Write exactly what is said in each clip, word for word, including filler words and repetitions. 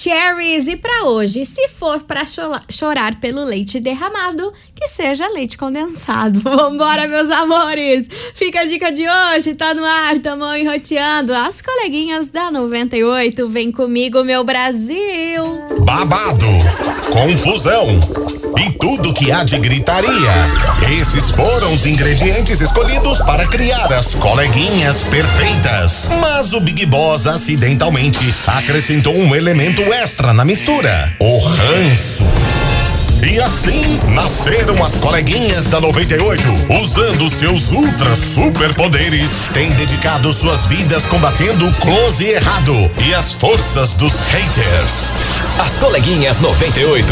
Maravicheries. E pra hoje, se for pra cho- chorar pelo leite derramado, que seja leite condensado. Vambora, meus amores! Fica a dica de hoje, tá no ar, tamo enroteando. As coleguinhas da noventa e oito, vem comigo, meu Brasil! Babado, confusão e tudo que há de gritaria. Esses foram os ingredientes escolhidos para criar as coleguinhas perfeitas. Mas o Big Boss acidentalmente acrescentou um elemento extra na mistura: o ranço. E assim nasceram as coleguinhas da noventa e oito, usando seus ultra superpoderes, têm dedicado suas vidas combatendo o close errado e as forças dos haters. As coleguinhas noventa e oito.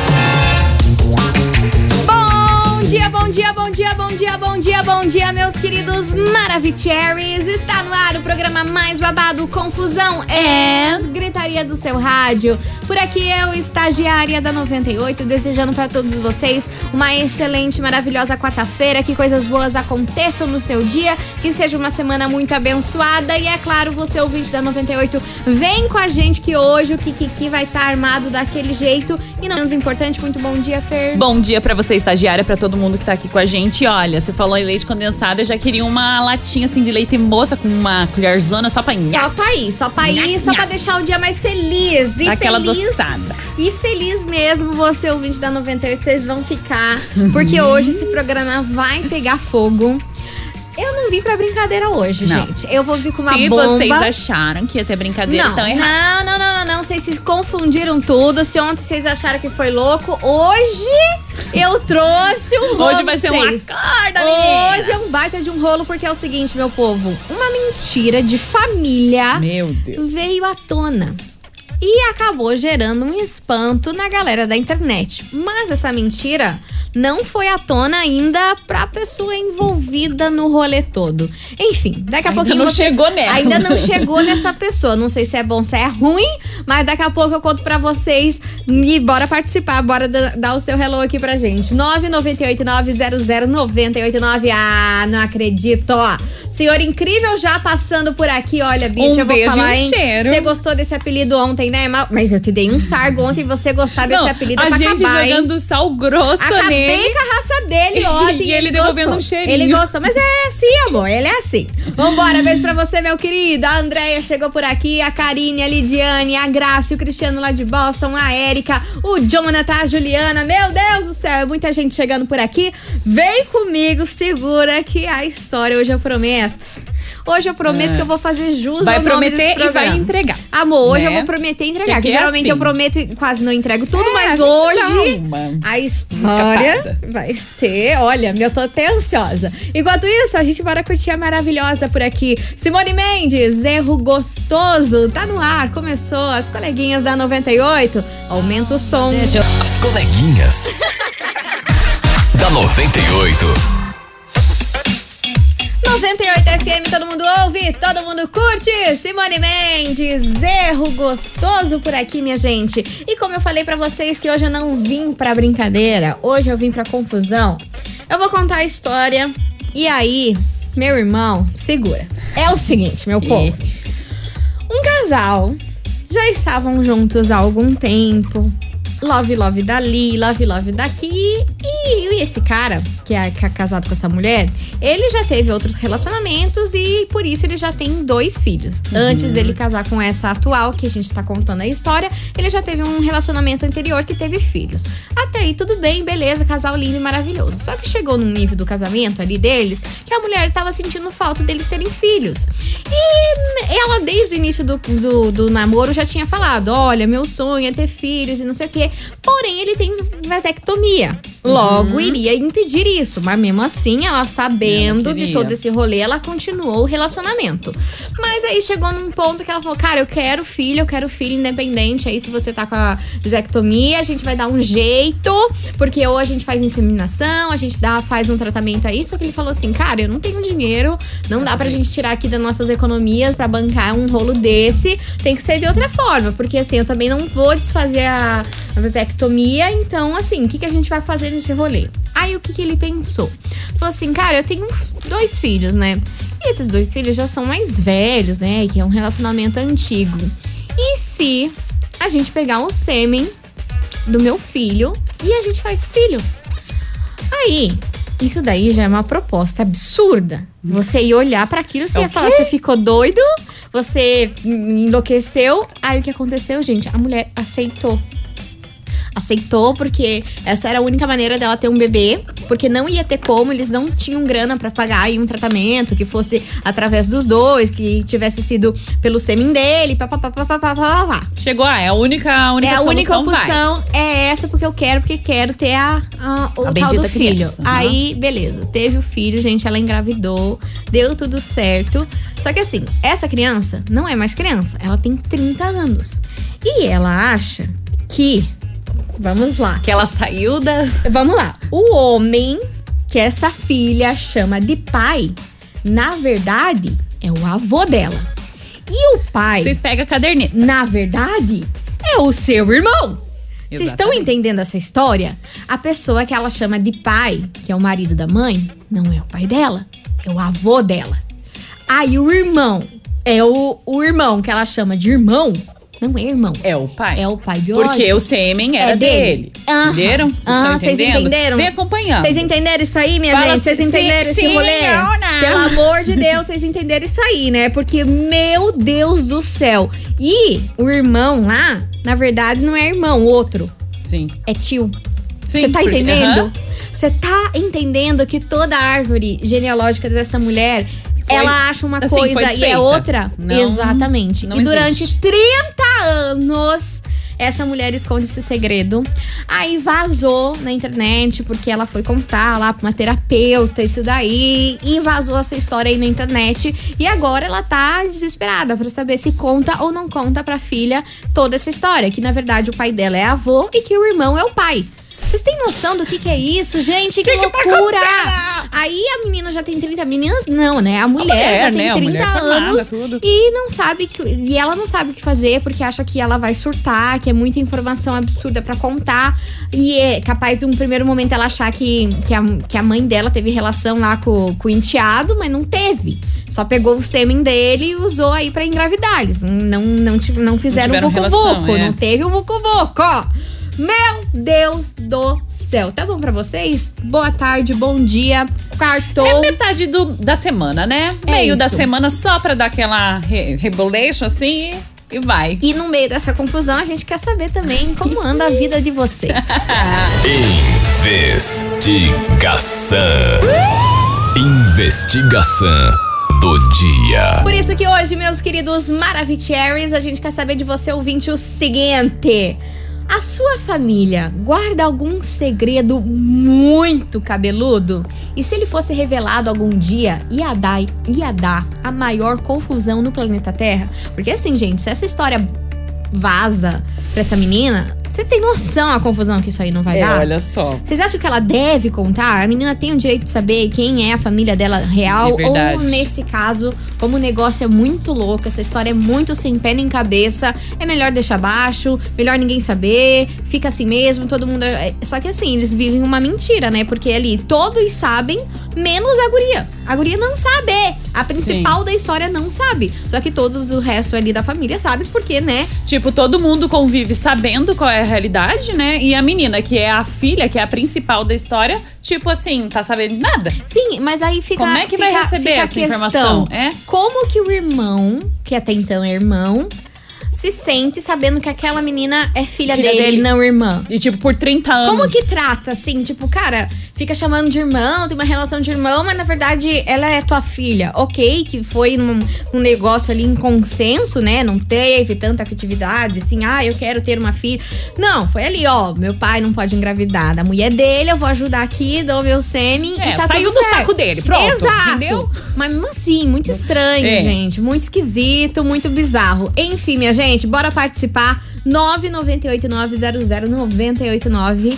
Bom dia, bom dia, bom dia, bom dia, bom dia, bom dia, meus queridos Maravicheries. Está no ar o programa mais babado, confusão é gritaria do seu rádio. Por aqui eu, estagiária da noventa e oito, desejando para todos vocês uma excelente, maravilhosa quarta-feira, que coisas boas aconteçam no seu dia, que seja uma semana muito abençoada. E é claro, você ouvinte da noventa e oito, vem com a gente que hoje o Kikiki vai estar tá armado daquele jeito. E não menos importante, muito bom dia, Fer. Bom dia pra você, estagiária, pra todo mundo que tá aqui com a gente. Olha, você falou em leite condensado, eu já queria uma latinha assim de leite moça com uma colherzona só pra Só pra ir, só pra ir, só pra deixar o dia mais feliz. E aquela feliz, adoçada. E feliz mesmo, você ouvinte da noventa e oito, vocês vão ficar. Porque hoje esse programa vai pegar fogo. Eu não vim pra brincadeira hoje, não. gente. Eu vou vir com uma se bomba. Se vocês acharam que ia ter brincadeira, não, então errado. Não, não, não, não, não. Vocês se confundiram tudo. Se ontem vocês acharam que foi louco, hoje eu trouxe um rolo. Hoje vai ser uma corda, menina. Hoje é um baita de um rolo, porque é o seguinte, meu povo. Uma mentira de família meu Deus. veio à tona. E acabou gerando um espanto na galera da internet. Mas essa mentira não foi à tona ainda pra pessoa envolvida no rolê todo. Enfim, daqui a ainda pouquinho não vocês, chegou nela. Ainda não chegou nessa pessoa. Não sei se é bom, se é ruim, mas daqui a pouco eu conto pra vocês. E bora participar, bora dar o seu hello aqui pra gente. nove nove oito nove zero zero nove oito nove. Ah, não acredito, ó. Senhor Incrível já passando por aqui, olha, bicho, um eu vou beijo falar, e um hein? cheiro. Você gostou desse apelido ontem, né? Mas eu te dei um sargo ontem e você gostar desse não, apelido a pra gente acabar, jogando hein? sal grosso Acabei nele. com a raça dele ontem. E ele, ele devolvendo um cheirinho. Ele gostou, mas é assim, amor, ele é assim. Vambora, beijo pra você, meu querido. A Andréia chegou por aqui, a Karine, a Lidiane, a Graça, o Cristiano lá de Boston, a Érica, o Jonathan, a Juliana. Meu Deus do céu, é muita gente chegando por aqui. Vem comigo, segura que a história hoje eu prometo. Hoje eu prometo é. que eu vou fazer jus vai ao nome desse prometer programa. e vai entregar. Amor, hoje né? eu vou prometer entregar. Que, que geralmente é assim. eu prometo e quase não entrego tudo, é, mas a hoje a, a história escapada. vai ser, olha, eu tô até ansiosa. Enquanto isso, a gente bora curtir a maravilhosa por aqui. Simone Mendes, Erro Gostoso, tá no ar, começou. As coleguinhas da noventa e oito, aumenta o som. As coleguinhas da noventa e oito. noventa e oito F M, todo mundo ouve, todo mundo curte. Simone Mendes, Erro Gostoso por aqui, minha gente. E como eu falei pra vocês que hoje eu não vim pra brincadeira, hoje eu vim pra confusão, eu vou contar a história. E aí, meu irmão, segura. É o seguinte, meu povo. Um casal já estavam juntos há algum tempo. Love, love dali, love, love daqui. E, e esse cara, que é, que é casado com essa mulher, ele já teve outros relacionamentos e por isso ele já tem dois filhos. Uhum. Antes dele casar com essa atual, que a gente tá contando a história, ele já teve um relacionamento anterior que teve filhos. Até aí tudo bem, beleza, casal lindo e maravilhoso. Só que chegou num nível do casamento ali deles, que a mulher tava sentindo falta deles terem filhos. E ela, desde o início do, do, do namoro, já tinha falado, olha, meu sonho é ter filhos e não sei o quê. Porém, ele tem vasectomia. Logo, uhum. iria impedir isso. Mas mesmo assim, ela sabendo ela de todo esse rolê, ela continuou o relacionamento. Mas aí chegou num ponto que ela falou, cara, eu quero filho, eu quero filho independente. Aí se você tá com a vasectomia, a gente vai dar um jeito. Porque ou a gente faz inseminação, a gente dá, faz um tratamento aí. Só que ele falou assim, cara, eu não tenho dinheiro. Não dá pra gente tirar aqui das nossas economias pra bancar um rolo desse. Tem que ser de outra forma. Porque assim, eu também não vou desfazer a... a vasectomia, então assim, o que, que a gente vai fazer nesse rolê? Aí o que, que ele pensou? Falou assim, cara, eu tenho dois filhos, né? E esses dois filhos já são mais velhos, né? Que é um relacionamento antigo. E se a gente pegar o sêmen do meu filho e a gente faz filho. Aí, isso daí já é uma proposta absurda. Você ia olhar pra aquilo, você É ia o falar, quê? você ficou doido, você enlouqueceu. Aí o que aconteceu, gente? A mulher aceitou. Aceitou porque essa era a única maneira dela ter um bebê, porque não ia ter como, eles não tinham grana pra pagar aí um tratamento que fosse através dos dois, que tivesse sido pelo sêmen dele, papapá, papapá, papapá. Chegou, ah, é a única, a única É a solução, única opção, vai. é essa, porque eu quero, porque quero ter a, a, o A tal bendita do filho. criança, uhum. Aí, beleza, teve o filho, gente, ela engravidou, deu tudo certo. Só que assim, essa criança não é mais criança, ela tem trinta anos. E ela acha que, vamos lá, Que ela saiu da... vamos lá, o homem que essa filha chama de pai, na verdade, é o avô dela. E o pai... Vocês pegam a caderneta. na verdade, é o seu irmão. Vocês estão Exatamente. entendendo essa história? A pessoa que ela chama de pai, que é o marido da mãe, não é o pai dela, é o avô dela. Aí o irmão, é o, o irmão que ela chama de irmão, não é irmão. É o pai. É o pai biológico. Porque o sêmen era É dele. dele. Aham. Entenderam? Vocês Ah, estão vocês entendendo? entenderam? Vem acompanhando. Vocês entenderam isso aí, minha Fala gente? Vocês sim, entenderam esse sim, rolê? não, não. Pelo amor de Deus, vocês entenderam isso aí, né? Porque, meu Deus do céu. E o irmão lá, na verdade, não é irmão, outro. Sim. É tio. Sim, Você tá porque- entendendo? aham. Você tá entendendo que toda a árvore genealógica dessa mulher, Foi- ela acha uma assim, foi coisa e é desfeita. outra? Não- Exatamente. não e durante existe. trinta anos, essa mulher esconde esse segredo. Aí vazou na internet, porque ela foi contar lá pra uma terapeuta, isso daí. E vazou essa história aí na internet. E agora ela tá desesperada pra saber se conta ou não conta pra filha toda essa história. Que na verdade o pai dela é avô e que o irmão é o pai. Vocês têm noção do que que é isso, gente? Que, Que que tá loucura! acontecendo? Aí a menina já tem trinta... Meninas não, né? A mulher, mulher, já tem né? A trinta mulher formada, anos tudo. e não sabe... que- E ela não sabe o que fazer porque acha que ela vai surtar, que é muita informação absurda pra contar. E é capaz, em um primeiro momento, ela achar que, que, a, que a mãe dela teve relação lá com, com o enteado, mas não teve. Só pegou o sêmen dele e usou aí pra engravidar. Eles não, não, não, tive- não fizeram o tiveram vucu-vucu, relação, é. não teve o vucu-vucu, ó. Meu Deus do céu. Tá bom pra vocês? Boa tarde, bom dia. Quartou. É metade do, da semana, né? É Meio da isso. semana só pra dar aquela re rebolation assim e, e vai. E no meio dessa confusão, a gente quer saber também como anda a vida de vocês. Investigação. Investigação do dia. Por isso que hoje, meus queridos Maravicheries, a gente quer saber de você, ouvinte, o seguinte. A sua família guarda algum segredo muito cabeludo? E se ele fosse revelado algum dia, ia dar, ia dar a maior confusão no planeta Terra? Porque assim, gente, se essa história vaza pra essa menina, você tem noção a confusão que isso aí não vai É, dar? olha só. Vocês acham que ela deve contar? A menina tem o direito de saber quem é a família dela real? É verdade. Ou nesse caso, como o negócio é muito louco, essa história é muito sem pé nem cabeça, é melhor deixar baixo, melhor ninguém saber, fica assim mesmo, todo mundo... Só que assim, eles vivem uma mentira, né? Porque ali todos sabem, menos a guria. A guria não sabe. A principal Sim. da história não sabe. Só que todos o resto ali da família sabe porque, né? Tipo, todo mundo convive sabendo qual é a realidade, né? E a menina, que é a filha, que é a principal da história, tipo assim, tá sabendo de nada. Sim, mas aí fica Como é que vai fica- receber fica a essa questão, informação? É? Como que o irmão, que até então é irmão, se sente sabendo que aquela menina é filha, Filha dele, dele. não irmã? E tipo, por trinta anos. Como que trata, assim? Tipo, cara, fica chamando de irmão, tem uma relação de irmão, mas na verdade ela é tua filha. Ok, que foi num, num negócio ali em consenso, né? Não teve tanta afetividade, assim, ah, eu quero ter uma filha. Não, foi ali, ó, meu pai não pode engravidar da mulher dele, eu vou ajudar aqui, dou meu sêmen É, e tá saiu tudo do certo. saco dele, pronto, Exato. entendeu? Mas mesmo assim, muito estranho, É. gente. Muito esquisito, muito bizarro. Enfim, minha gente, bora participar. nove nove oito nove zero zero nove oito nove.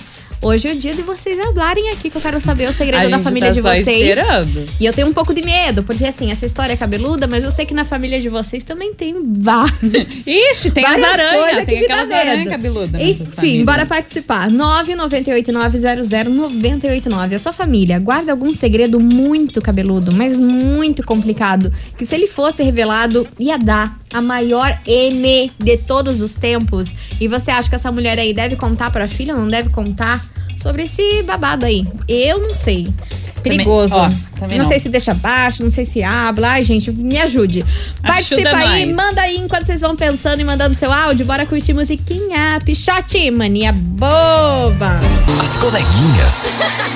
hoje é o dia de vocês hablarem aqui, que eu quero saber o segredo A da gente família tá de só vocês. esperando. E eu tenho um pouco de medo, porque assim, essa história é cabeluda, mas eu sei que na família de vocês também tem várias. Ixi, tem as Várias coisas aranhas, tem que dá aquelas aranhas medo. cabeludas. Enfim, bora participar. nove nove oito nove zero zero nove oito nove. A sua família guarda algum segredo muito cabeludo, mas muito complicado, que se ele fosse revelado, ia dar a maior M de todos os tempos. E você acha que essa mulher aí deve contar pra filha, não deve contar? Sobre esse babado aí. Eu não sei. Perigoso. Também, ó, também não, não sei se deixa baixo, não sei se habla. Ai, gente, me ajude. Participa Ajuda aí, nós. manda aí enquanto vocês vão pensando e mandando seu áudio. Bora curtir musiquinha. Pichote, mania boba. As coleguinhas.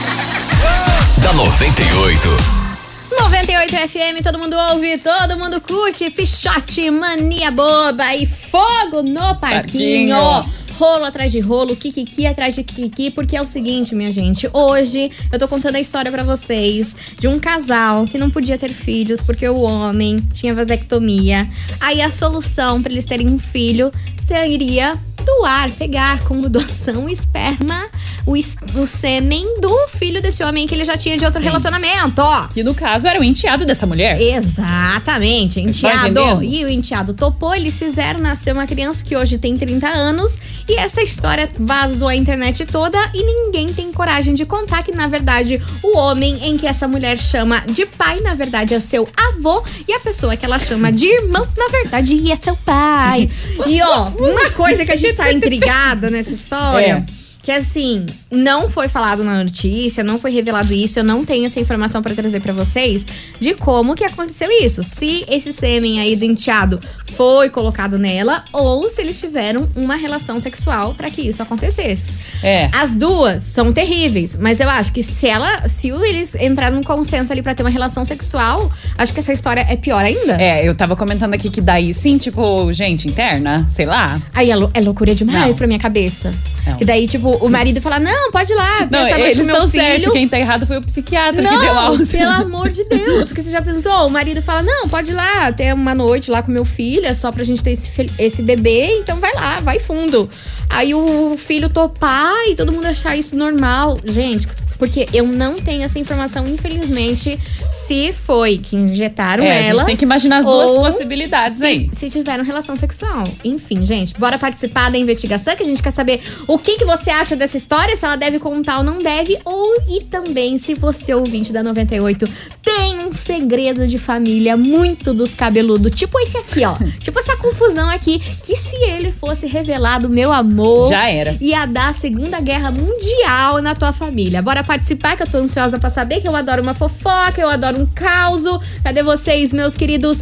Da noventa e oito. noventa e oito F M, todo mundo ouve, todo mundo curte. Pichote, mania boba e fogo no parquinho. Parquinho. Rolo atrás de rolo, kikiki atrás de kikiki, porque é o seguinte, minha gente, hoje eu tô contando a história pra vocês de um casal que não podia ter filhos porque o homem tinha vasectomia. Aí a solução pra eles terem um filho seria doar, pegar como doação o esperma, o, es- o sêmen do filho desse homem que ele já tinha de outro Sim. relacionamento, ó. Que no caso era o enteado dessa mulher. Exatamente, tá enteado. entendendo? E o enteado topou, eles fizeram nascer uma criança que hoje tem trinta anos. E essa história vazou a internet toda e ninguém tem coragem de contar que, na verdade, o homem em que essa mulher chama de pai, na verdade, é seu avô. E a pessoa que ela chama de irmão, na verdade, é seu pai. E, ó, uma coisa que a gente tá intrigada nessa história... É. Que assim, não foi falado na notícia, não foi revelado isso, eu não tenho essa informação pra trazer pra vocês de como que aconteceu isso. Se esse sêmen aí do enteado foi colocado nela ou se eles tiveram uma relação sexual pra que isso acontecesse. É. As duas são terríveis, mas eu acho que se ela, se eles entraram num consenso ali pra ter uma relação sexual, acho que essa história é pior ainda. É, eu tava comentando aqui que daí sim, tipo, gente interna, sei lá. Aí é, lou- é loucura demais Não. pra minha cabeça. Não. Que daí, tipo, o marido fala, não, pode ir lá, ter Não, essa noite eles com meu estão filho. certos. Quem tá errado foi o psiquiatra que deu Não, alta. pelo amor de Deus. Porque você já pensou, o marido fala, não, pode ir lá, ter uma noite lá com meu filho, é só pra gente ter esse, fi- esse bebê, então vai lá, vai fundo. Aí o filho topar e todo mundo achar isso normal. Gente, porque eu não tenho essa informação, infelizmente, se foi que injetaram É, a ela. gente tem que imaginar as duas ou possibilidades se, aí. se tiveram relação sexual. Enfim, gente, bora participar da investigação, que a gente quer saber o que, que você acha dessa história, se ela deve contar ou não deve, ou e também se você, ouvinte da noventa e oito, tem um segredo de família muito dos cabeludos, tipo esse aqui, ó. Tipo essa confusão aqui, que se ele fosse revelado, meu amor, Já era. ia dar a Segunda Guerra Mundial na tua família. Bora participar, que eu tô ansiosa pra saber, que eu adoro uma fofoca, eu adoro um causo. Cadê vocês, meus queridos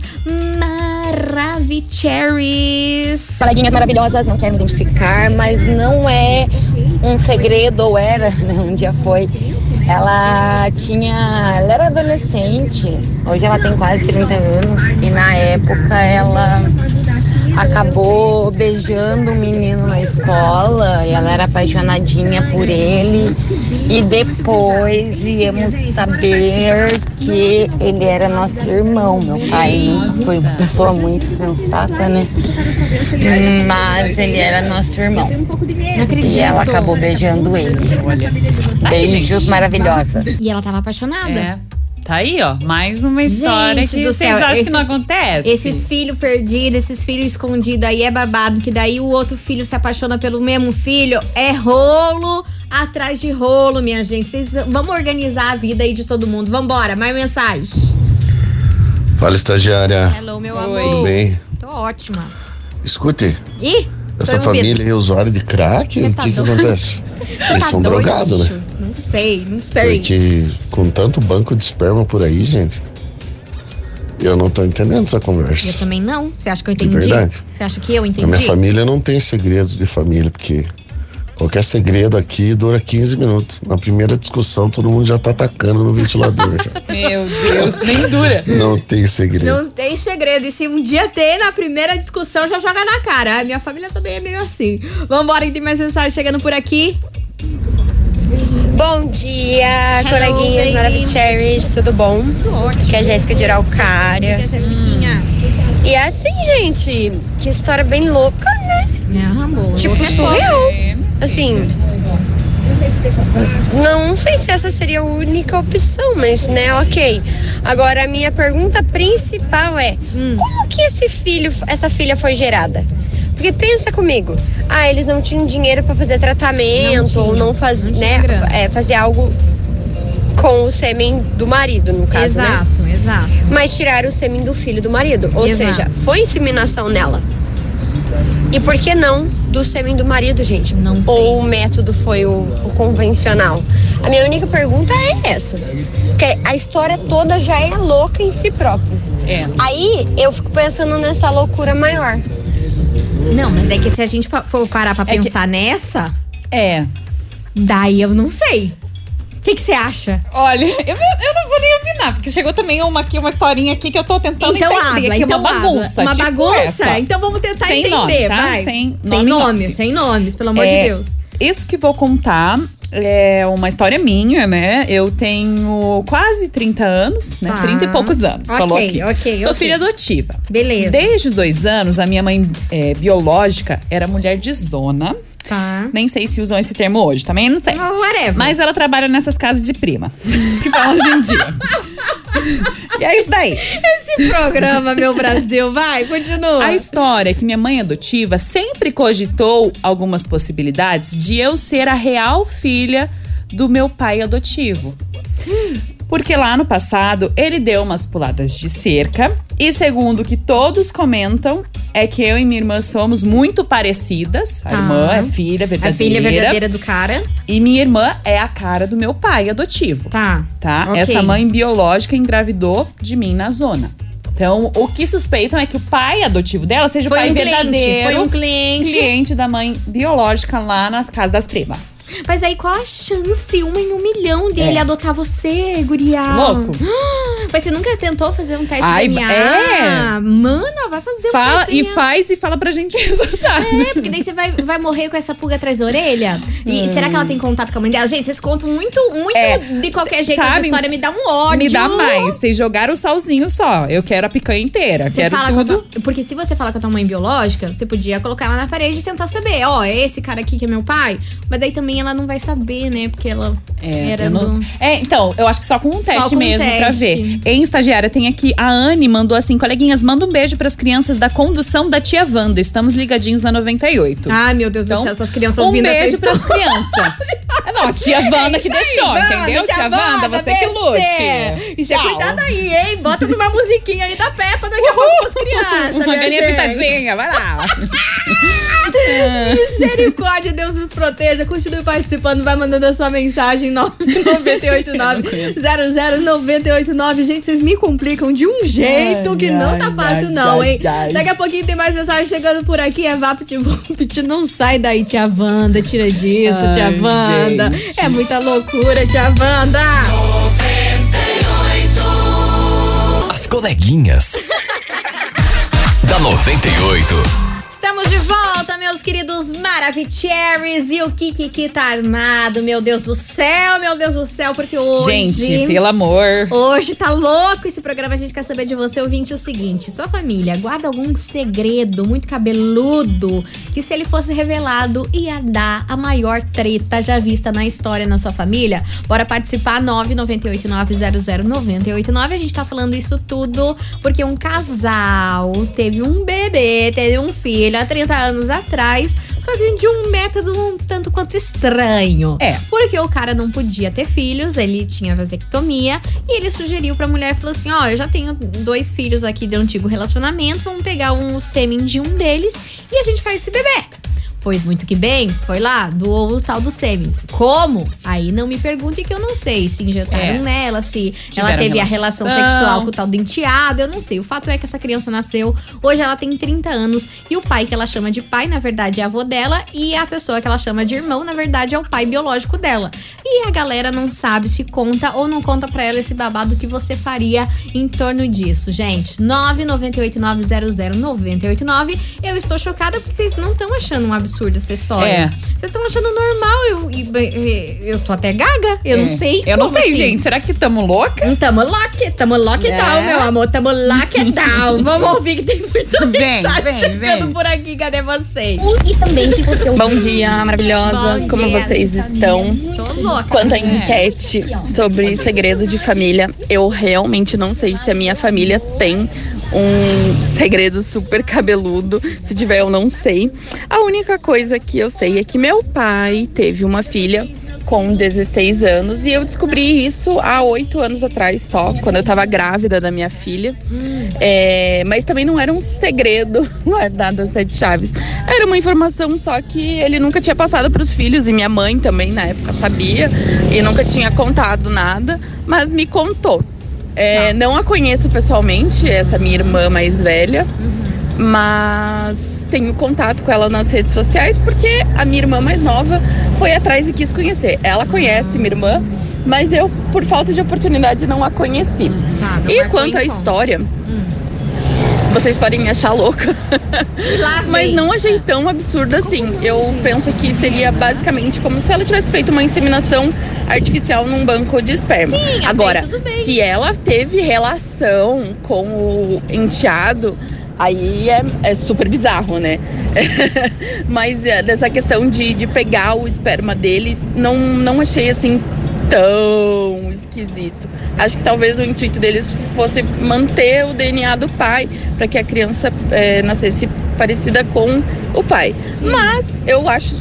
Maravicheries? Coleguinhas maravilhosas, não quero me identificar, mas não é um segredo, ou era, né? Um dia foi. Ela tinha. Ela era adolescente, hoje ela tem quase trinta anos, e na época ela acabou beijando um menino na escola e ela era apaixonadinha por ele. E depois viemos saber que ele era nosso irmão. Meu pai nunca foi uma pessoa muito sensata, né? Mas ele era nosso irmão. Não acredito. E ela acabou beijando ele. Beijos maravilhosa. E ela tava apaixonada. É. Tá aí, ó. Mais uma história Gente que do vocês céu, acham esses- que não acontece. Esses filhos perdidos, esses filhos escondidos aí é babado, que daí o outro filho se apaixona pelo mesmo filho. É rolo atrás de rolo, minha gente. Vocês vamos organizar a vida aí de todo mundo. Vambora, mais mensagem. Fala, estagiária. Hello, meu Oi. amor. Tudo bem? Tô ótima. Escute, Ih, essa tô envolvida. família é usuária de crack? Você O tá que que doido? acontece? Eles Tá são doido, drogados, bicho? né? Não sei, não sei. Porque com tanto banco de esperma por aí, gente, eu não tô entendendo essa Eu conversa. também não. Você acha que eu De entendi? verdade. Você acha que eu A entendi? minha família não tem segredos de família, porque qualquer segredo aqui dura quinze minutos. Na primeira discussão, todo mundo já tá atacando no ventilador. Já. Meu Deus, nem dura. Não tem segredo. Não tem segredo. E se um dia ter, na primeira discussão, já joga na cara. A minha família também é meio assim. Vambora, que tem mais mensagem chegando por aqui. Bom dia, Hello, coleguinhas baby. Maravicheries, tudo bom? Tudo ótimo. Aqui é a Jéssica de Araucária. Aqui é a Jessiquinha. E é assim, gente, que história bem louca, né? Não, amor. Tipo, louco é surreal. pouco. Assim, Não, não sei se essa seria a única opção, mas, né, ok. Agora, a minha pergunta principal é, hum. como que esse filho, essa filha foi gerada? Porque pensa comigo, ah, eles não tinham dinheiro para fazer tratamento, não ou não, faz, não né, é, fazer algo com o sêmen do marido, no caso, exato, né? Exato, exato. Mas tiraram o sêmen do filho do marido, ou exato. seja, foi inseminação nela. E por que não do sêmen do marido, gente? Não sei. Ou o método foi o, o convencional? A minha única pergunta é essa. Porque a história toda já é louca em si própria. É. Aí eu fico pensando nessa loucura maior. Não, mas é que se a gente for parar pra é pensar que... nessa... É. Daí eu não sei. O que você acha? Olha, eu, eu não vou nem opinar, porque chegou também uma, aqui, uma historinha aqui que eu tô tentando então, entender. Água, que então é uma bagunça. Uma tipo bagunça? essa. Então vamos tentar sem entender, nome, tá? vai. Sem, sem nome, nomes, nome. sem nomes, pelo amor é, de Deus. Isso que vou contar é uma história minha, né? Eu tenho quase trinta anos, né? Tá. trinta e poucos anos, Ok, falou aqui. ok, Sou ok. filha adotiva. Beleza. Desde os dois anos, a minha mãe é, biológica era mulher de zona. Tá. Nem sei se usam esse termo hoje, também não sei. Oh, whatever. Mas ela trabalha nessas casas de prima, que falam hoje em dia. E é isso daí. Esse programa, meu Brasil, vai, continua. A história é que minha mãe adotiva sempre cogitou algumas possibilidades de eu ser a real filha do meu pai adotivo. Hum. Porque lá no passado, ele deu umas puladas de cerca. E segundo o que todos comentam, é que eu e minha irmã somos muito parecidas. A tá. irmã é filha verdadeira. A filha verdadeira do cara. E minha irmã é a cara do meu pai adotivo. Tá. Tá? Okay. Essa mãe biológica engravidou de mim na zona. Então, o que suspeitam é que o pai adotivo dela seja foi o pai um verdadeiro. Cliente, foi um cliente. Cliente da mãe biológica lá nas casas das primas. Mas aí qual a chance? Uma em um milhão dele é. adotar você, guria. Louco. Mas você nunca tentou fazer um teste Ai, de D N A? É. Mana, vai fazer fala, um teste de D N A. E faz e fala pra gente resultado. É, porque daí você vai, vai morrer com essa pulga atrás da orelha. E hum. será que ela tem contato com a mãe dela? Gente, vocês contam muito, muito é. de qualquer jeito. Sabe, essa história me dá um ódio. Me dá mais. Vocês jogaram o salzinho só. Eu quero a picanha inteira. Você quero fala tudo. Tua, porque se você fala com a tua mãe biológica, você podia colocar ela na parede e tentar saber. Ó, oh, é esse cara aqui que é meu pai? Mas daí também ela não vai saber, né? Porque ela é, era não... do... É, então, eu acho que só com um teste com mesmo um teste. pra ver. Em estagiária tem aqui, a Anne mandou assim, coleguinhas, manda um beijo pras crianças da condução da tia Wanda. Estamos ligadinhos na noventa e oito. Ai, meu Deus então, do céu, essas crianças um ouvindo beijo essa pras crianças. Não, a tia Wanda é que deixou, aí, Wanda, entendeu? Tia, tia Wanda, você que lute. Isso é cuidado aí, hein? Bota numa musiquinha aí da Peppa daqui a pouco pras crianças. Uma galinha pitadinha, vai lá. Misericórdia, Deus nos proteja. Continue participando, vai mandando a sua mensagem nove nove oito nove zero zero nove oito nove. Gente, vocês me complicam de um jeito ai, que não ai, tá fácil ai, não, ai, hein? Ai. Daqui a pouquinho tem mais mensagem chegando por aqui. É VaptVupt, não sai daí, tia Wanda. Tira disso, ai, tia Wanda. Gente. É muita loucura, tia Wanda. noventa e oito. As coleguinhas da noventa e oito. Estamos de volta, meus queridos Maravicheries. E o Kiki tá armado, meu Deus do céu, meu Deus do céu, porque hoje... Gente, pelo amor. Hoje tá louco esse programa, a gente quer saber de você, ouvinte, o seguinte. Sua família guarda algum segredo muito cabeludo que, se ele fosse revelado, ia dar a maior treta já vista na história na sua família? Bora participar, nove nove oito nove zero zero nove oito nove. A gente tá falando isso tudo porque um casal teve um bebê, teve um filho há trinta anos atrás, só que de um método um tanto quanto estranho. É. Porque o cara não podia ter filhos, ele tinha vasectomia, e ele sugeriu pra mulher, falou assim, ó, oh, eu já tenho dois filhos aqui de um antigo relacionamento, vamos pegar um sêmen de um deles e a gente faz esse bebê. Pois muito que bem, foi lá, doou o tal do sêmen. Como? Aí não me pergunte que eu não sei se injetaram é. nela, se Tiveram ela teve relação. a relação sexual com o tal do enteado, eu não sei. O fato é que essa criança nasceu, hoje ela tem trinta anos, e o pai que ela chama de pai, na verdade, é avô dela, e a pessoa que ela chama de irmão, na verdade, é o pai biológico dela. E a galera não sabe se conta ou não conta pra ela esse babado que você faria em torno disso, gente. nove nove oito nove zero zero nove oito nove. Eu estou chocada porque vocês não estão achando um absurdo absurda essa história. É. Vocês estão achando normal, eu, eu, eu tô até gaga, eu É. não sei. Eu não como sei, assim. gente. Será que tamo louca? Tamo lock, tamo lock É. down, meu amor, tamo lock down. Vamos ouvir que tem muita Vem, mensagem vem, chegando vem. por aqui, cadê vocês? E também se você... Bom dia, maravilhosas. Bom Como dia. vocês estão? Tô louca. Quanto à enquete sobre segredo de família, eu realmente não sei se a minha família tem um segredo super cabeludo. Se tiver, eu não sei. A única coisa que eu sei é que meu pai teve uma filha com dezesseis anos e eu descobri isso há oito anos atrás só, quando eu tava grávida da minha filha. É, mas também não era um segredo guardado às sete chaves. Era uma informação só que ele nunca tinha passado pros filhos e minha mãe também na época sabia e nunca tinha contado nada, mas me contou. É, não a conheço pessoalmente, essa minha irmã mais velha, mas tenho contato com ela nas redes sociais porque a minha irmã mais nova foi atrás e quis conhecer. Ela conhece minha irmã, mas eu, por falta de oportunidade, não a conheci. Tá, não E marcou quanto à encontro. história, vocês podem me achar louca, Lá vem. mas não achei tão absurdo assim. Eu penso que seria basicamente como se ela tivesse feito uma inseminação artificial num banco de esperma. Sim, até Agora, tudo bem. se ela teve relação com o enteado, aí é, é super bizarro, né? Mas é, dessa questão de, de pegar o esperma dele, não, não achei assim tão esquisito. Acho que talvez o intuito deles fosse manter o D N A do pai, para que a criança é, nascesse parecida com o pai. Mas eu acho,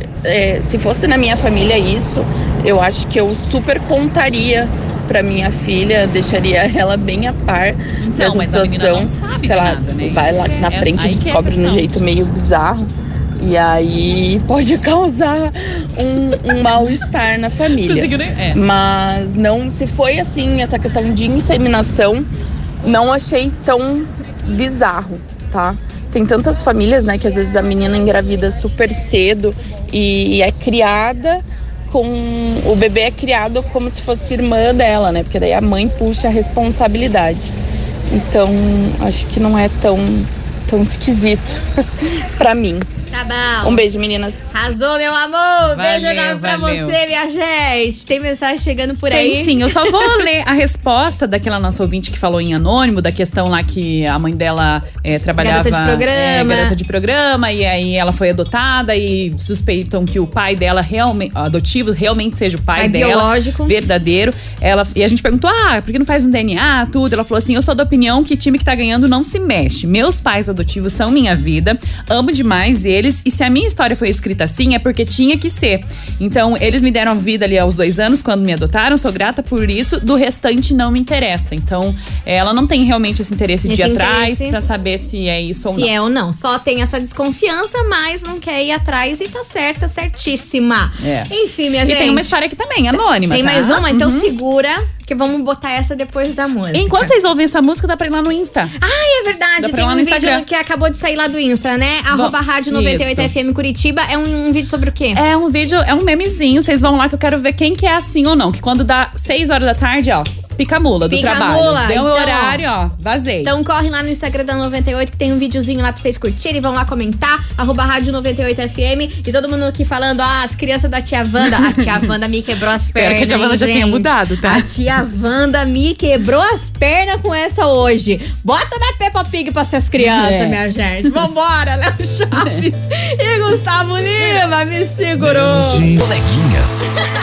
é, se fosse na minha família isso, eu acho que eu super contaria pra minha filha, deixaria ela bem a par Então, dessa mas a menina situação. não sabe de sei lá, nada, né? vai lá na É- frente e aí que é a descobre de um questão. jeito meio bizarro. E aí pode causar um, um mal-estar na família. Conseguiu, né? É. Mas não, se foi assim, essa questão de inseminação, não achei tão bizarro, tá? Tem tantas famílias, né, que às vezes a menina engravida super cedo e, e é criada com... O bebê é criado como se fosse irmã dela, né? Porque daí a mãe puxa a responsabilidade. Então, acho que não é tão, tão esquisito pra mim. Tá bom. Um beijo, meninas. Arrasou, meu amor. Beijo Valeu, enorme pra valeu. você, minha gente. Tem mensagem chegando por aí? Tem sim, eu só vou ler a resposta daquela nossa ouvinte que falou em anônimo, da questão lá que a mãe dela é, trabalhava… Garota de programa. É, garota de programa, e aí ela foi adotada e suspeitam que o pai dela, realmente, adotivo, realmente seja o pai, Pai dela. biológico. Verdadeiro. Ela, e a gente perguntou, ah, por que não faz um D N A, tudo? Ela falou assim, eu sou da opinião que time que tá ganhando não se mexe. Meus pais adotivos são minha vida, amo demais eles, e se a minha história foi escrita assim, é porque tinha que ser. Então, eles me deram vida ali aos dois anos, quando me adotaram, sou grata por isso, do restante não me interessa. Então, ela não tem realmente esse interesse de Esse ir atrás interesse. pra saber se é isso ou Se não. é ou não. Só tem essa desconfiança, mas não quer ir atrás e tá certa, certíssima. É. Enfim, minha E gente. tem uma história aqui também, anônima, Tem tá? mais uma? Então Uhum. segura, que vamos botar essa depois da música. Enquanto vocês ouvem essa música, dá pra ir lá no Insta. Ai, é verdade. Dá pra Tem ir lá um no vídeo Instagram. que acabou de sair lá do Insta, né? Arroba Rádio noventa e oito isso. F M Curitiba. É um, um vídeo sobre o quê? É um vídeo, é um memezinho. Vocês vão lá que eu quero ver quem que é assim ou não. Que quando dá seis horas da tarde, ó, pica a mula do Pica a trabalho. mula. Deu o Então, horário, ó, vazei. Então corre lá no Instagram da noventa e oito que tem um videozinho lá pra vocês curtirem. Vão lá comentar, arroba Rádio noventa e oito F M. E todo mundo aqui falando, ah, as crianças da tia Wanda. A tia Wanda me quebrou as Espero pernas, que a tia Wanda hein, já tenha gente? mudado, tá? A tia Wanda me quebrou as pernas com essa hoje. Bota na Peppa Pig pra essas crianças, É. minha gente. Vambora, Léo Chaves e Gustavo Lima, me segurou. Coleguinhas.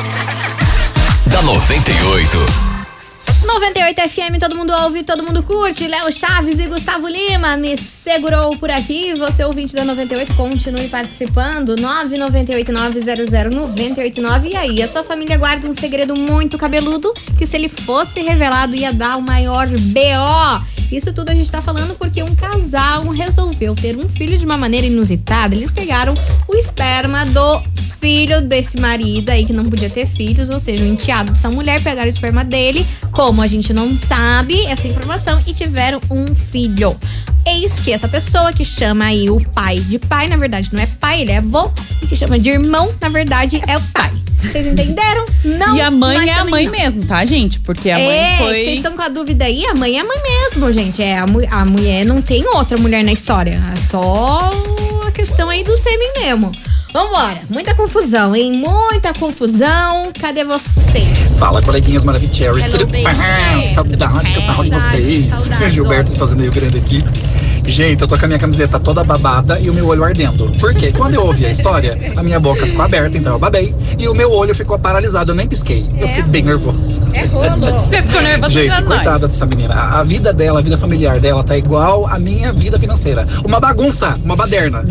Da noventa e oito. noventa e oito F M, todo mundo ouve, todo mundo curte. Léo Chaves e Gustavo Lima me segurou por aqui. Você, ouvinte da noventa e oito, continue participando. nove nove oito nove zero zero nove oito nove. E aí, a sua família guarda um segredo muito cabeludo que, se ele fosse revelado, ia dar o maior B O. Isso tudo a gente tá falando porque um casal resolveu ter um filho de uma maneira inusitada. Eles pegaram o esperma do filho desse marido aí que não podia ter filhos, ou seja, o enteado dessa mulher, pegaram o esperma dele, como a gente não sabe essa informação, e tiveram um filho. Eis que essa pessoa que chama aí o pai de pai, na verdade não é pai, ele é avô, e que chama de irmão, na verdade é o pai. Vocês entenderam? Não. E a mãe mas é a também mãe não. mesmo, tá, gente? Porque a mãe É, foi… vocês estão com a dúvida aí? A mãe é a mãe mesmo, gente. É, a, mu- a mulher não tem outra mulher na história. É só a questão aí do sêmen mesmo. Vambora, muita confusão, hein? Muita confusão. Cadê vocês? Fala, coleguinhas Maravicheries. Tudo bem? Ah, saudade que eu tava de vocês. Saudades, Gilberto fazendo Rio Grande aqui. Gente, eu tô com a minha camiseta toda babada e o meu olho ardendo. Por quê? Quando eu ouvi a história, a minha boca ficou aberta, então eu babei. E o meu olho ficou paralisado, eu nem pisquei. Eu fiquei bem nervoso. É rolo. Você ficou nervoso Gente, já coitada nós. dessa menina. A, a vida dela, a vida familiar dela tá igual à minha vida financeira. Uma bagunça, uma baderna.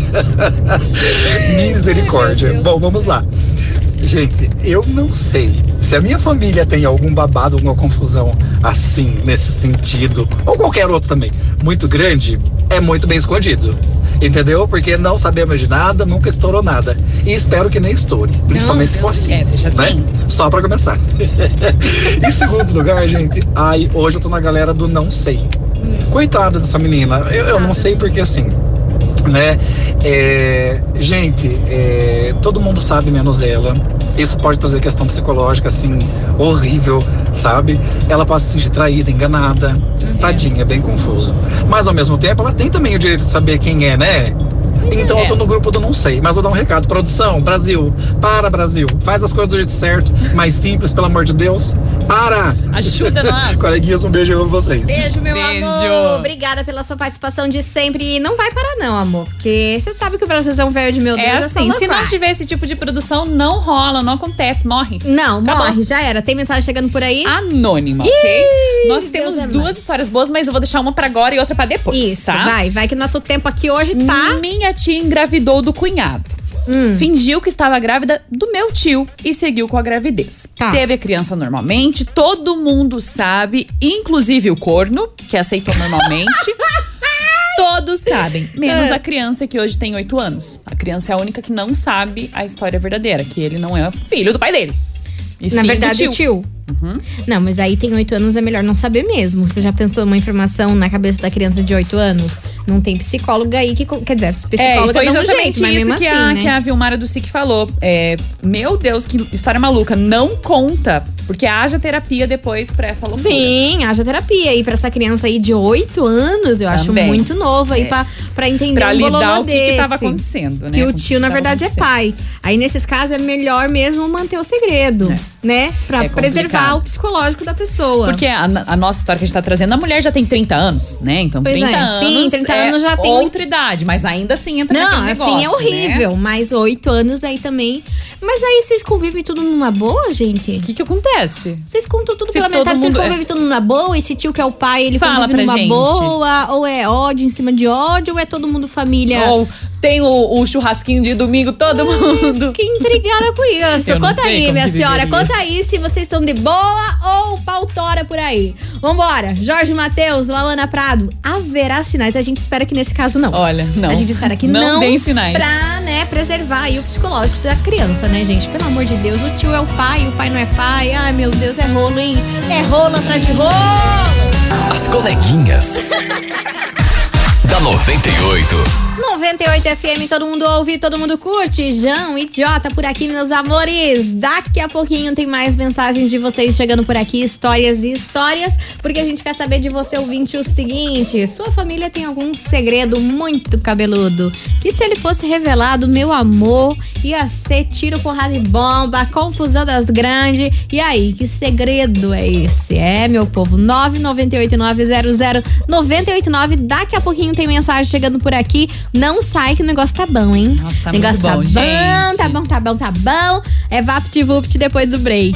Misericórdia. Bom, vamos lá. Gente, eu não sei se a minha família tem algum babado, alguma confusão assim, nesse sentido, ou qualquer outro também, muito grande, é muito bem escondido. Entendeu? Porque não sabemos de nada, nunca estourou nada. E espero que nem estoure, principalmente Não, se for assim. É, deixa assim. Né? Só pra começar. Em segundo lugar, gente, ai, hoje eu tô na galera do não sei. Coitada dessa menina, eu, eu não sei porque assim, né? É, gente, é, todo mundo sabe menos ela. Isso pode trazer questão psicológica, assim, horrível, sabe? Ela pode se sentir traída, enganada. Tadinha, é bem confuso. Mas ao mesmo tempo, ela tem também o direito de saber quem é, né? Então é. eu tô no grupo do não sei, mas vou dar um recado. Produção, Brasil, para Brasil. Faz as coisas do jeito certo, mais simples, pelo amor de Deus. Para! Ajuda nós. Coleguinhas, um beijo pra vocês. Beijo, meu Beijo. amor. Obrigada pela sua participação de sempre. E não vai parar não, amor. Porque você sabe que o Brasilzão Verde, meu Deus, É é assim, só se não louvar. tiver esse tipo de produção, não rola, não acontece, morre. Não, Acabou. morre, já era. Tem mensagem chegando por aí? Anônima, Ih, ok? Nós Deus temos é duas mais. histórias boas, mas eu vou deixar uma pra agora e outra pra depois, Isso, tá? vai. Vai que nosso tempo aqui hoje tá... Minha tia engravidou do cunhado. Hum. Fingiu que estava grávida do meu tio e seguiu com a gravidez. Tá. Teve a criança normalmente, todo mundo sabe, inclusive o corno, que aceitou normalmente. Todos sabem, menos É. a criança que hoje tem oito anos. A criança é a única que não sabe a história verdadeira, que ele não é filho do pai dele. E Na sim verdade, do o tio. Não, mas aí tem oito anos, é melhor não saber mesmo. Você já pensou uma informação na cabeça da criança de oito anos? Não tem psicóloga aí que... Quer dizer, É, psicóloga e foi dá um exatamente jeito, mas isso mesmo que, assim, a, né? que a Vilmara do S I C falou. É, meu Deus, que história maluca. Não conta, porque haja terapia depois pra essa loucura. Sim, haja terapia. E pra essa criança aí de oito anos, eu acho Também. muito novo aí É. pra, pra entender Pra um lidar bololô o que, desse. que tava acontecendo, né? Que o Com tio, na tava verdade, é acontecendo. pai. Aí, nesses casos, é melhor mesmo manter o segredo, É. né? Pra É preservar complicado. o psicológico da pessoa. Porque a, a nossa história que a gente tá trazendo, a mulher já tem trinta anos, né? Então, Pois trinta é, anos. sim, trinta é anos já tem outra idade, mas ainda assim entra Não, naquele assim, negócio, é horrível. né? Mas oito anos aí também. Mas aí vocês convivem tudo numa boa, gente? O que que acontece? Vocês contam tudo Se pela todo metade, vocês mundo- convivem tudo numa boa? Esse tio que é o pai, ele Fala convive pra numa gente. boa? Ou é ódio em cima de ódio? Ou é todo mundo família? Ou tem o, o churrasquinho de domingo, todo mundo. Fiquei intrigada com isso. Eu não Conta sei aí, como minha que senhora. viveria. Conta aí se vocês estão de boa ou pau tora por aí. Vambora. Jorge Mateus, Lauana Prado. Haverá sinais. A gente espera que nesse caso não. Olha, não. A gente espera que Não não. deem sinais. Pra, né, preservar aí o psicológico da criança, né, gente? Pelo amor de Deus. O tio é o pai, o pai não é pai. Ai, meu Deus, é rolo, hein? É rolo atrás de rolo. As coleguinhas. Da noventa e oito. noventa e oito F M, todo mundo ouve, todo mundo curte. João, idiota por aqui, meus amores. Daqui a pouquinho tem mais mensagens de vocês chegando por aqui, histórias e histórias, porque a gente quer saber de você, ouvinte, o seguinte: sua família tem algum segredo muito cabeludo que, se ele fosse revelado, meu amor, ia ser tiro, porrada e bomba, confusão das grandes. E aí, que segredo é esse? É, meu povo, nove nove oito nove zero zero nove oito nove. Daqui a pouquinho tem mensagem chegando por aqui. Não sai que o negócio tá bom, hein? Nossa, tá o negócio muito bom, tá gente. bom, tá bom, tá bom, tá bom. É VaptVupt depois do break.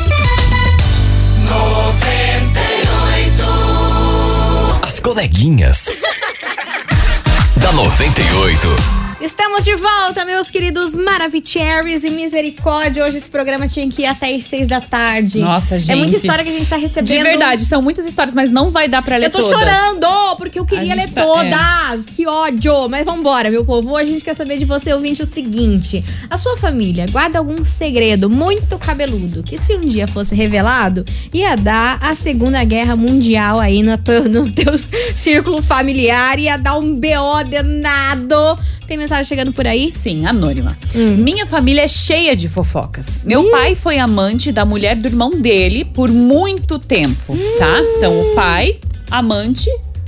As coleguinhas. Da noventa e oito. Estamos de volta, meus queridos Maravicheries e Misericórdia. Hoje esse programa tinha que ir até as seis da tarde. Nossa, gente. É muita história que a gente tá recebendo. De verdade, são muitas histórias, mas não vai dar pra ler Eu tô todas. chorando, porque eu queria A gente ler tá- todas. Que ódio. Mas vambora, meu povo. A gente quer saber de você, ouvinte, o seguinte: a sua família guarda algum segredo muito cabeludo que, se um dia fosse revelado, ia dar a Segunda Guerra Mundial aí no teu, no teu círculo familiar, ia dar um B O danado. Tem mensagem chegando por aí? Sim, anônima. Hum. Minha família é cheia de fofocas. Meu pai foi amante da mulher do irmão dele por muito tempo, tá? Então, o pai, amante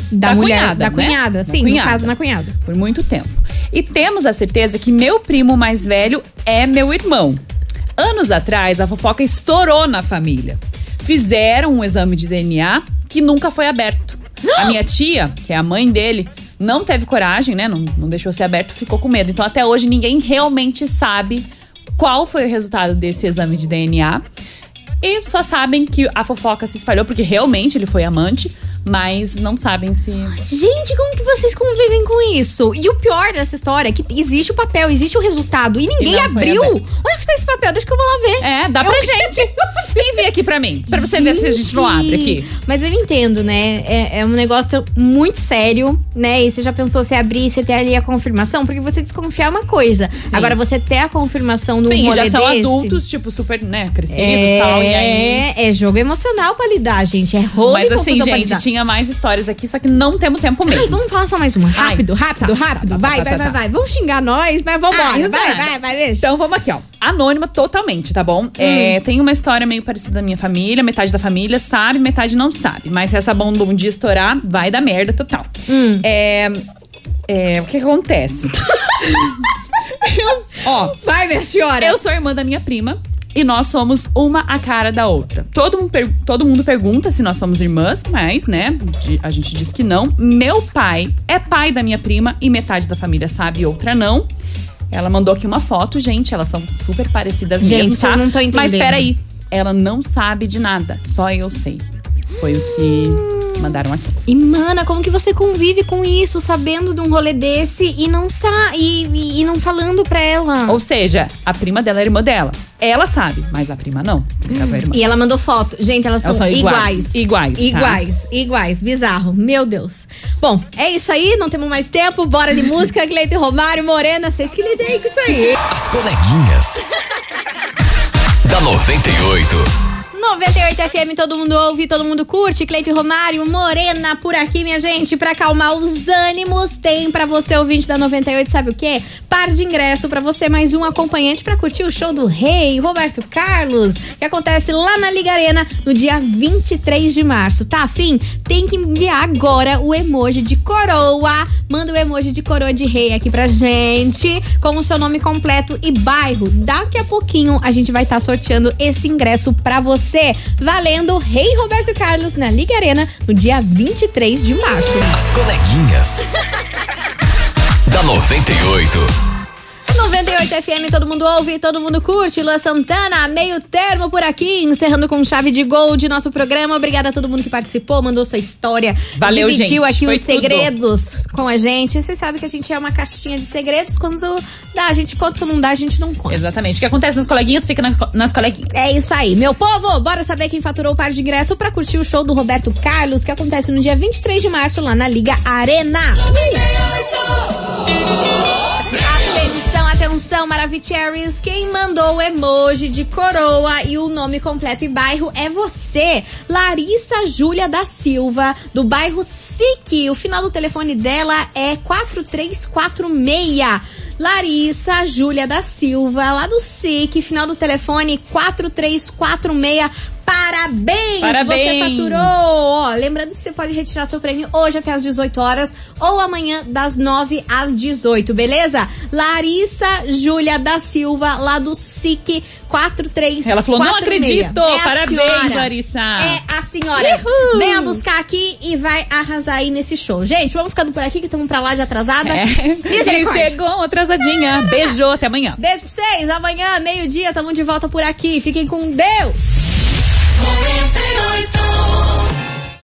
Da, da mulher, cunhada, da né? cunhada, Da sim, cunhada. no caso na cunhada. Por muito tempo. E temos a certeza que meu primo mais velho é meu irmão. Anos atrás, a fofoca estourou na família. Fizeram um exame de D N A que nunca foi aberto. A minha tia, que é a mãe dele, não teve coragem, né? Não, não deixou ser aberto, ficou com medo. Então até hoje ninguém realmente sabe qual foi o resultado desse exame de D N A. E só sabem que a fofoca se espalhou porque realmente ele foi amante, mas não sabem se... Gente, como que vocês convivem com isso? E o pior dessa história é que existe o papel, existe o resultado e ninguém E não foi abriu. aberto. Onde que tá esse papel? Deixa que eu vou lá ver. É, dá pra Eu- gente. Envia aqui pra mim, pra você ver se a gente não abre aqui. Mas eu entendo, né? É, é um negócio muito sério, né? E você já pensou se abrir, você ter ali a confirmação? Porque você desconfiar é uma coisa. Sim. Agora, você ter a confirmação num Sim, rolê já são desse, adultos, tipo, super, né, crescidos e É, tal. E aí... é jogo emocional pra lidar, gente. É rolo Mas e assim, confusão pra gente, lidar. tinha mais histórias aqui, só que não temos tempo mesmo. Ai, vamos falar só mais uma. Rápido, Ai, rápido, tá, rápido. tá, tá, vai, tá, vai, tá, vai, tá. vai. Vamos xingar nós, mas vambora. Ai, vai, vai. vai, vai, deixa. Então vamos aqui, ó. Anônima totalmente, tá bom? É, tem uma história meio parecida da minha família. Metade da família sabe, metade não sabe. Mas se essa bomba um dia estourar, vai dar merda total. Hum. É, é, o que, que acontece? eu, ó, Vai, minha senhora. eu sou irmã da minha prima. E nós somos uma a cara da outra. Todo mundo, per- todo mundo pergunta se nós somos irmãs, mas, né, de- a gente diz que não. Meu pai é pai da minha prima e metade da família sabe e outra não. Ela mandou aqui uma foto, gente. Elas são super parecidas Gente, mesmo, tá? vocês não tão entendendo. Mas peraí, ela não sabe de nada. Só eu sei. Foi o que mandaram aqui. E, mana, como que você convive com isso, sabendo de um rolê desse e não sa e, e, e não falando pra ela? Ou seja, a prima dela é irmã dela. Ela sabe, mas a prima não. No caso, a irmã. E ela mandou foto. Gente, elas, Elas são, são iguais. iguais. Iguais, tá? Iguais, iguais. Bizarro. Meu Deus. Bom, é isso aí. Não temos mais tempo. Bora de música. Cleiton Romário, Morena. Vocês que lidem com isso aí. As coleguinhas. Da noventa e oito. noventa e oito F M, todo mundo ouve, todo mundo curte. Cleiton Romário, Morena por aqui, minha gente. Pra acalmar os ânimos, tem pra você, ouvinte da noventa e oito, sabe o quê? Par de ingresso pra você, mais um acompanhante pra curtir o show do rei, Roberto Carlos, que acontece lá na Liga Arena no dia vinte e três de março. Tá afim? Tem que enviar agora o emoji de coroa. Manda o emoji de coroa de rei aqui pra gente, com o seu nome completo e bairro. Daqui a pouquinho a gente vai estar sorteando esse ingresso pra você. Valendo Rei Roberto Carlos na Liga Arena no dia vinte e três de março. As coleguinhas. Da noventa e oito. noventa e oito F M, todo mundo ouve, todo mundo curte. Lua Santana, meio termo por aqui, encerrando com chave de gol de nosso programa. Obrigada a todo mundo que participou, mandou sua história. Valeu, dividiu gente. aqui Foi os segredos com a gente. Vocês sabem que a gente é uma caixinha de segredos. Quando dá, a gente conta, quando não dá, a gente não conta. Exatamente. O que acontece nas coleguinhas, fica na- nas coleguinhas. É isso aí, meu povo, bora saber quem faturou o par de ingresso pra curtir o show do Roberto Carlos, que acontece no dia vinte e três de março lá na Liga Arena. Atenção, atenção, Maravicheries, quem mandou o emoji de coroa e o nome completo e bairro é você, Larissa Júlia da Silva, do bairro SIC. O final do telefone dela é quatro três quatro seis. Larissa Júlia da Silva, lá do SIC, final do telefone quatro três quatro seis. Parabéns! Parabéns! Você faturou! Ó, lembrando que você pode retirar seu prêmio hoje até às dezoito horas ou amanhã das nove às dezoito, beleza? Larissa Júlia da Silva, lá do SIC quatro três. Ela falou, não acredito! É a Parabéns, senhora. Larissa! É a senhora. Uhul. Venha buscar aqui e vai arrasar aí nesse show. Gente, vamos ficando por aqui que estamos pra lá de atrasada. É. E Misericórdia. chegou atrasadinha. Beijo, até amanhã. Beijo pra vocês. Amanhã, meio-dia, estamos de volta por aqui. Fiquem com Deus. noventa e oito